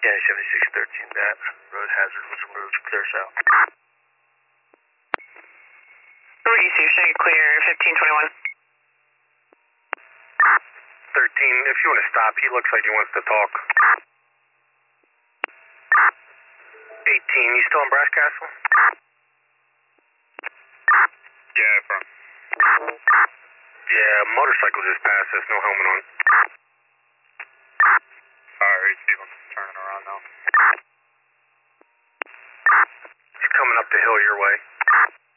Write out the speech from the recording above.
County 7613, that road hazard was removed, clear south. Route EC, show you clear 1521. 13, if you want to stop, he looks like he wants to talk. 18, you still in Brass Castle? Yeah, from. Yeah, motorcycle just passed us, no helmet on. Alright, see him turning around now. He's coming up the hill your way.